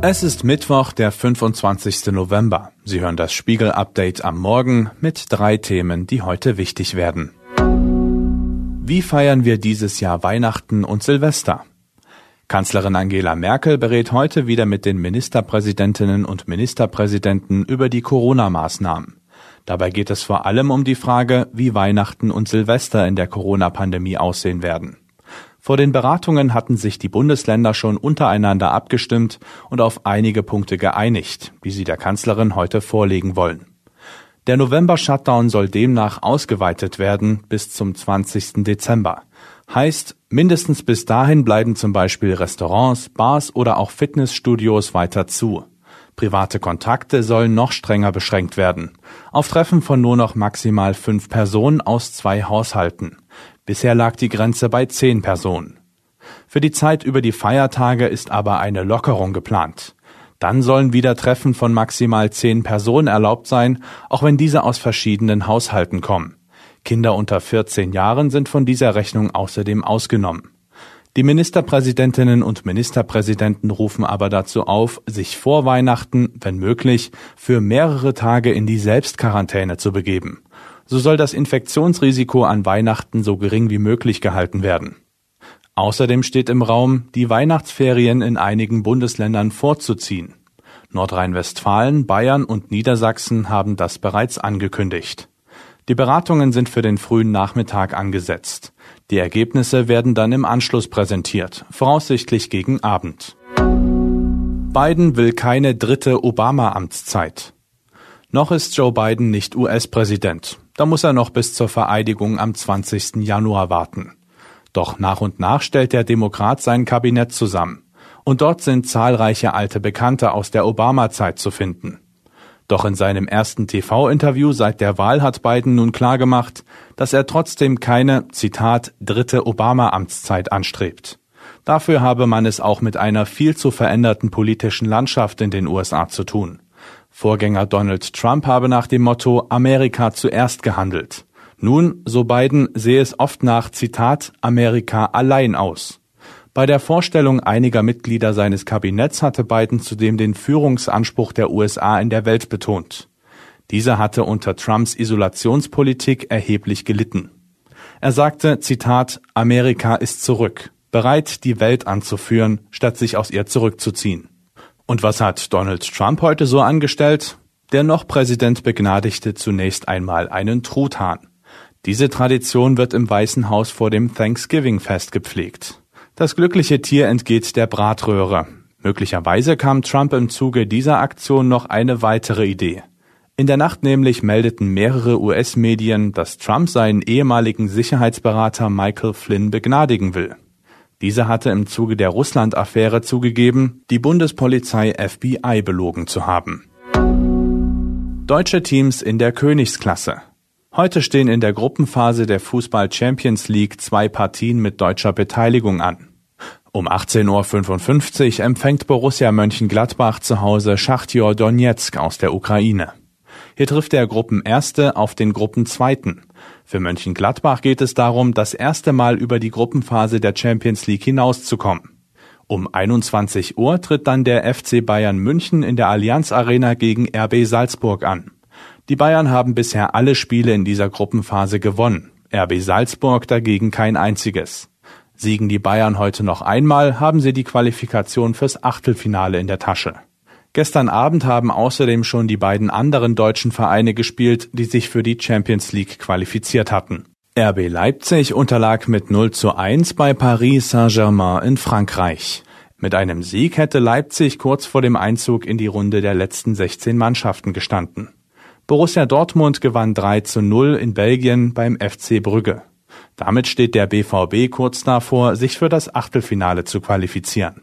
Es ist Mittwoch, der 25. November. Sie hören das Spiegel-Update am Morgen mit 3 Themen, die heute wichtig werden. Wie feiern wir dieses Jahr Weihnachten und Silvester? Kanzlerin Angela Merkel berät heute wieder mit den Ministerpräsidentinnen und Ministerpräsidenten über die Corona-Maßnahmen. Dabei geht es vor allem um die Frage, wie Weihnachten und Silvester in der Corona-Pandemie aussehen werden. Vor den Beratungen hatten sich die Bundesländer schon untereinander abgestimmt und auf einige Punkte geeinigt, die sie der Kanzlerin heute vorlegen wollen. Der November-Shutdown soll demnach ausgeweitet werden bis zum 20. Dezember. Heißt, mindestens bis dahin bleiben zum Beispiel Restaurants, Bars oder auch Fitnessstudios weiter zu. Private Kontakte sollen noch strenger beschränkt werden. Auf Treffen von nur noch maximal 5 Personen aus 2 Haushalten. Bisher lag die Grenze bei 10 Personen. Für die Zeit über die Feiertage ist aber eine Lockerung geplant. Dann sollen wieder Treffen von maximal 10 Personen erlaubt sein, auch wenn diese aus verschiedenen Haushalten kommen. Kinder unter 14 Jahren sind von dieser Rechnung außerdem ausgenommen. Die Ministerpräsidentinnen und Ministerpräsidenten rufen aber dazu auf, sich vor Weihnachten, wenn möglich, für mehrere Tage in die Selbstquarantäne zu begeben. So soll das Infektionsrisiko an Weihnachten so gering wie möglich gehalten werden. Außerdem steht im Raum, die Weihnachtsferien in einigen Bundesländern vorzuziehen. Nordrhein-Westfalen, Bayern und Niedersachsen haben das bereits angekündigt. Die Beratungen sind für den frühen Nachmittag angesetzt. Die Ergebnisse werden dann im Anschluss präsentiert, voraussichtlich gegen Abend. Biden will keine 3. Obama-Amtszeit. Noch ist Joe Biden nicht US-Präsident. Da muss er noch bis zur Vereidigung am 20. Januar warten. Doch nach und nach stellt der Demokrat sein Kabinett zusammen. Und dort sind zahlreiche alte Bekannte aus der Obama-Zeit zu finden. Doch in seinem ersten TV-Interview seit der Wahl hat Biden nun klargemacht, dass er trotzdem keine, Zitat, 3. Obama-Amtszeit anstrebt. Dafür habe man es auch mit einer viel zu veränderten politischen Landschaft in den USA zu tun. Vorgänger Donald Trump habe nach dem Motto Amerika zuerst gehandelt. Nun, so Biden, sehe es oft nach, Zitat, Amerika allein aus. Bei der Vorstellung einiger Mitglieder seines Kabinetts hatte Biden zudem den Führungsanspruch der USA in der Welt betont. Dieser hatte unter Trumps Isolationspolitik erheblich gelitten. Er sagte, Zitat, Amerika ist zurück, bereit, die Welt anzuführen, statt sich aus ihr zurückzuziehen. Und was hat Donald Trump heute so angestellt? Der noch Präsident begnadigte zunächst einmal einen Truthahn. Diese Tradition wird im Weißen Haus vor dem Thanksgiving-Fest gepflegt. Das glückliche Tier entgeht der Bratröhre. Möglicherweise kam Trump im Zuge dieser Aktion noch eine weitere Idee. In der Nacht nämlich meldeten mehrere US-Medien, dass Trump seinen ehemaligen Sicherheitsberater Michael Flynn begnadigen will. Dieser hatte im Zuge der Russland-Affäre zugegeben, die Bundespolizei FBI belogen zu haben. Deutsche Teams in der Königsklasse. Heute stehen in der Gruppenphase der Fußball-Champions League 2 Partien mit deutscher Beteiligung an. Um 18:55 Uhr empfängt Borussia Mönchengladbach zu Hause Schachtjor Donezk aus der Ukraine. Hier trifft der Gruppenerste auf den Gruppenzweiten. Für Mönchengladbach geht es darum, das erste Mal über die Gruppenphase der Champions League hinauszukommen. Um 21 Uhr tritt dann der FC Bayern München in der Allianz Arena gegen RB Salzburg an. Die Bayern haben bisher alle Spiele in dieser Gruppenphase gewonnen, RB Salzburg dagegen kein einziges. Siegen die Bayern heute noch einmal, haben sie die Qualifikation fürs Achtelfinale in der Tasche. Gestern Abend haben außerdem schon die beiden anderen deutschen Vereine gespielt, die sich für die Champions League qualifiziert hatten. RB Leipzig unterlag mit 0:1 bei Paris Saint-Germain in Frankreich. Mit einem Sieg hätte Leipzig kurz vor dem Einzug in die Runde der letzten 16 Mannschaften gestanden. Borussia Dortmund gewann 3:0 in Belgien beim FC Brügge. Damit steht der BVB kurz davor, sich für das Achtelfinale zu qualifizieren.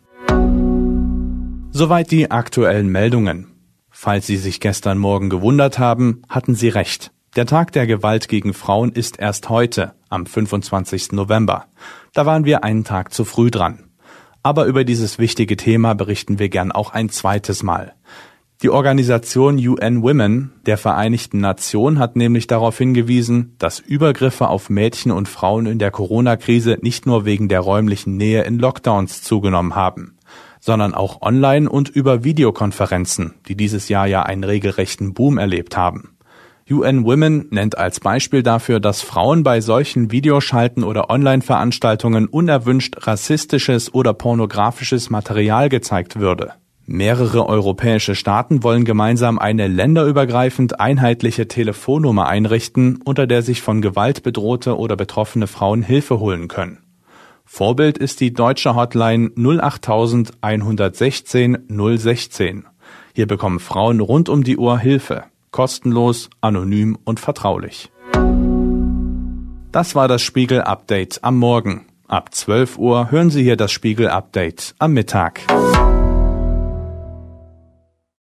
Soweit die aktuellen Meldungen. Falls Sie sich gestern Morgen gewundert haben, hatten Sie recht. Der Tag der Gewalt gegen Frauen ist erst heute, am 25. November. Da waren wir einen Tag zu früh dran. Aber über dieses wichtige Thema berichten wir gern auch ein zweites Mal. Die Organisation UN Women der Vereinigten Nationen hat nämlich darauf hingewiesen, dass Übergriffe auf Mädchen und Frauen in der Corona-Krise nicht nur wegen der räumlichen Nähe in Lockdowns zugenommen haben. sondern auch online und über Videokonferenzen, die dieses Jahr ja einen regelrechten Boom erlebt haben. UN Women nennt als Beispiel dafür, dass Frauen bei solchen Videoschalten oder Online-Veranstaltungen unerwünscht rassistisches oder pornografisches Material gezeigt würde. Mehrere europäische Staaten wollen gemeinsam eine länderübergreifend einheitliche Telefonnummer einrichten, unter der sich von Gewalt bedrohte oder betroffene Frauen Hilfe holen können. Vorbild ist die deutsche Hotline 08000 116 016. Hier bekommen Frauen rund um die Uhr Hilfe. Kostenlos, anonym und vertraulich. Das war das Spiegel-Update am Morgen. Ab 12 Uhr hören Sie hier das Spiegel-Update am Mittag.